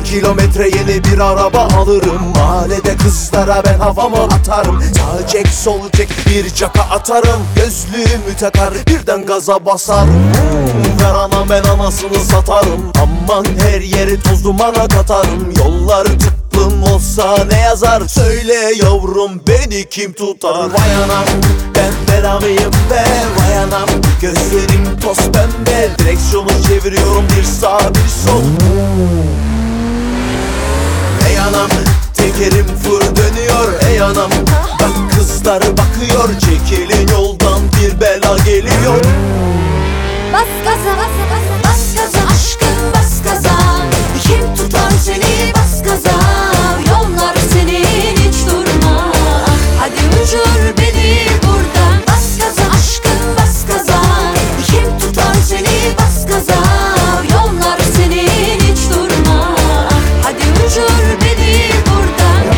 kilometre yeni bir araba alırım. Mahallede kızlara ben havamı atarım. Sağ çek sol çek bir çaka atarım. Gözlüğümü takar birden gaza basarım. Ver ana ben anasını satarım. Aman her yeri toz dumana katarım. Yollar tıklım olsa ne yazar? Söyle yavrum beni kim tutar? Vay anam ben belamıyım be. Vay anam gözlerim toz pembe. Direksiyonu çeviriyorum bir sağ bir sol. Ey anam tekerim fır dönüyor. Ey anam bak kızlar bakıyor. Çekilin yoldan bir bela geliyor. Bas gaza, bas gaza aşkım bas gaza. Kim tutar seni bas gaza. Yollar senin hiç durma. Hadi uçur beni buradan. Bas gaza aşkım bas gaza. Kim tutar seni bas gaza. Yollar senin hiç durma. Hadi uçur beni buradan.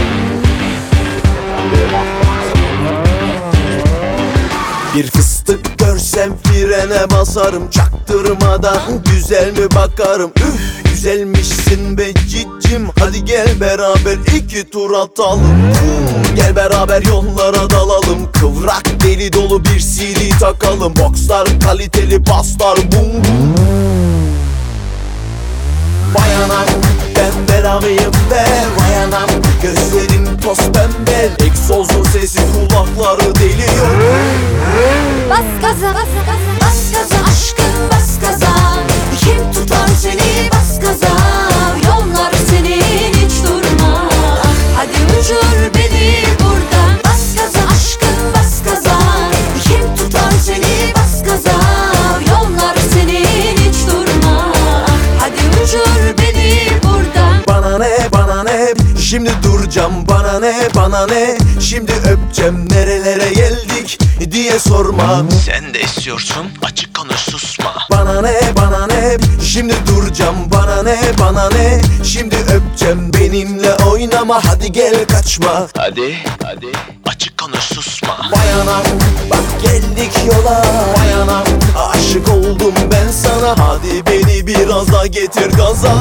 Bir fıstık görsem frene basarım. Çaktırmadan güzel mi bakarım. Üf güzelmişsin be cicim. Hadi gel beraber iki tur atalım. Gel beraber yollara dalalım. Kıvrak deli dolu bir CD takalım. Boxlar kaliteli baslar bum bum. Vay anam ben belamıyım be. Vay anam gözlerim toz pembe. Egzozun sesi kulakları deliyor. Bas gaza, bas gaza aşkım bas gaza. Kim tutar seni bas gaza. Yollar senin hiç durma. Hadi uçur beni buradan. Bas gaza aşkım bas gaza. Kim tutar seni bas gaza. Yollar senin hiç durma. Hadi uçur beni buradan. Bana ne bana ne şimdi duracağım. Bana ne bana ne şimdi öpeceğim. Nerelere geldik diye sorma. Sen de istiyorsun, açık konuş susma. Bana ne bana ne şimdi duracağım. Bana ne bana ne şimdi öpeceğim. Benimle oynama hadi gel kaçma. Hadi açık konuş susma. Vay anam bak geldik yola. Vay anam aşık oldum ben sana. Hadi beni biraz daha getir gaza.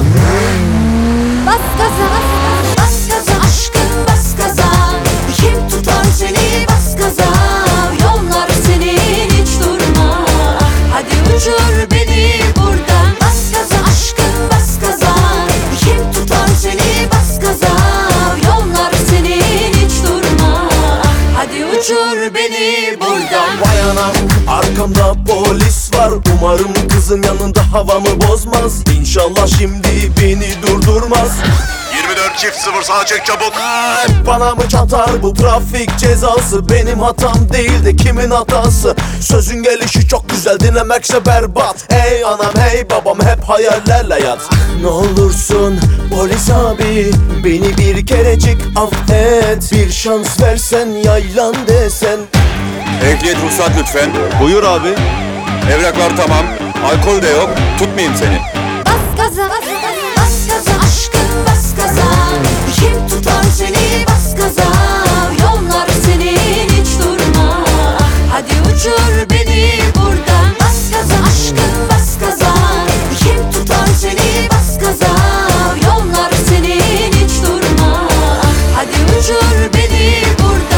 Bas gaza, bas gaza aşkım bas gaza. Kim tutar seni bas gaza. Yollar senin hiç durma. Hadi uçur beni buradan. Bas gaza aşkım bas gaza. Kim tutar seni bas gaza. Yollar senin hiç durma. Hadi uçur beni buradan. Vay anam arkamda polis var. Umarım kızın yanında havamı bozmaz. İnşallah şimdi beni durdurmaz. 24-0 sağa çek çabuk. Bana mı çatar bu trafik cezası? Benim hatam değil de kimin hatası? Sözün gelişi çok güzel dinlemekse berbat. Hey anam hey babam hep hayallerle yat. Ne olursun polis abi beni bir kerecik affet. Bir şans versen yaylan desen. Ehliyet ruhsat lütfen. Buyur abi. Evraklar tamam. Alkol de yok. Tutmayayım seni. Bas gaza, bas gaza aşkım bas gaza. Kim tutar seni bas gaza. Yollar senin hiç durma. Hadi uçur beni buradan. Bas gaza aşkım bas gaza. Kim tutar seni bas gaza. Yollar senin hiç durma. Hadi uçur beni buradan.